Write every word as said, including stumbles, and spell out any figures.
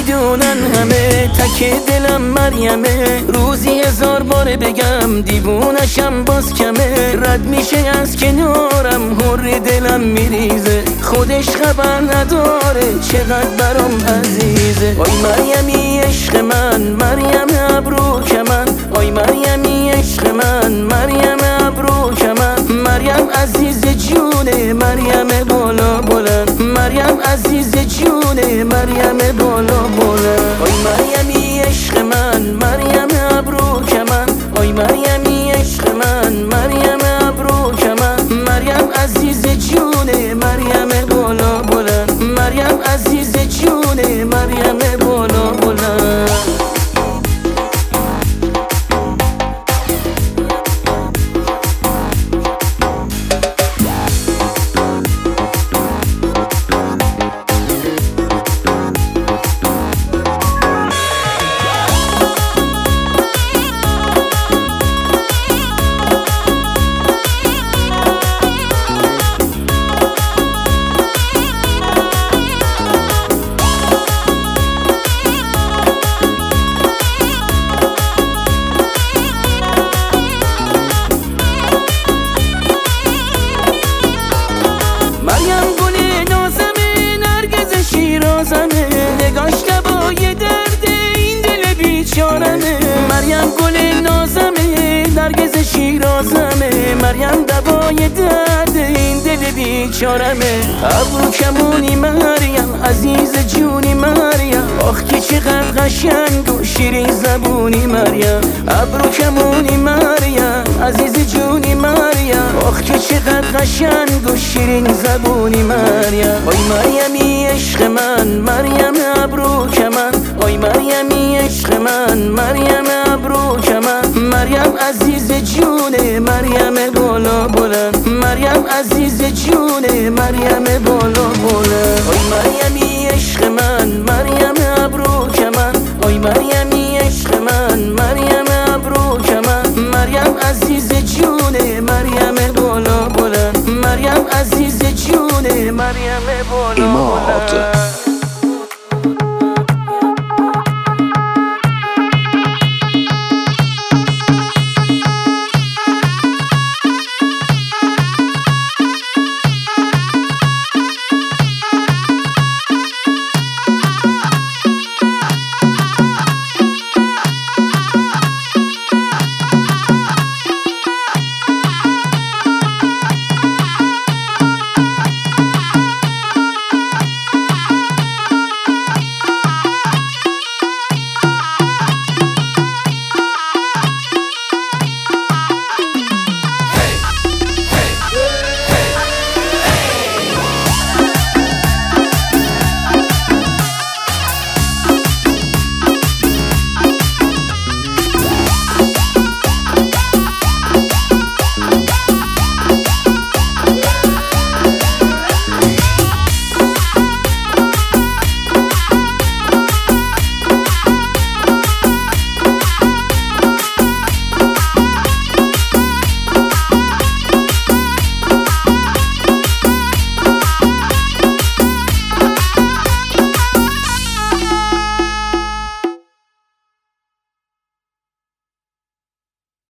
میدونن همه تک دلم مریمه. روزی هزار باره بگم دیوونشم باز کمه. رد میشه از کنارم حر دلم میریزه. خودش خبر نداره چقدر برام عزیزه. آی مریمی عشق من، مریم ابرو کمن. آی مریمی عشق من، مریم ابرو کمن. مریم عزیز جونه، مریم بالا بلند. مریم عزیز جونه، مریم بالا بلند. آی مریمی عشق من، مریم ابرو کمن. آی مریمی عشق من، مریم ابرو کمن. مریم عزیز جونه، مریم بالا بلند. مریم عزیز جونه، مریم بالا بلند. نگاش دوای درد این دل بیچارمه. مریم گل نازمه، نرگز شیرازمه. مریم دوای درد این دل بیچارمه. ابرو کمونی مریم، عزیز جونی مریم. آخ که چقدر قشنگ و شیرین زبونی مریم. ابرو کمونی مریم، عزیز جونی مریم. آخ که چقدر قشنگ و شیرین زبونی مریم. آی مریمی عشق من، مریم ابرو کمن. آی مریمی عشق من، مریم ابرو کمن. مریم عزیز جونه، مریم بالا بلند. مریم عزیز جونه، مریم بالا بلند. آی مریمی عشق من، مریم ابرو کمن. آی مریمی عشق من، مریم ابرو کمن. مریم عزیز جونه، مریم بالا بلند. مریم عزیز جونه، مریم بالا بلند.